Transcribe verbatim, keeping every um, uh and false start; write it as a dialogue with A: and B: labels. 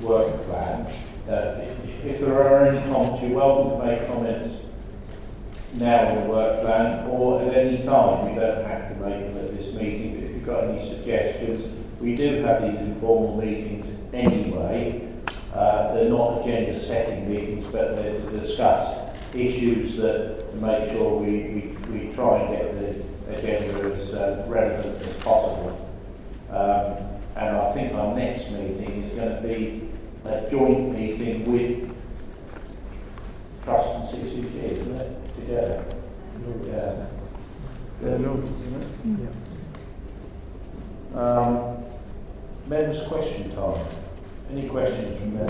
A: work plan. Uh, if, if there are any comments, you're welcome to make comments now on the work plan or at any time. You don't have to make them at this meeting, but if you've got any suggestions, we do have these informal meetings anyway. Uh, they're not agenda setting meetings, but they're to discuss issues that to make sure we, we, we try and get the agenda as uh, relevant as possible. Um, and I think our next meeting is going to be a joint meeting with Trust and C C G, isn't it? Together. Yeah.
B: Yeah, no, isn't it? Yeah.
A: Um, Men's question time. Any questions from members?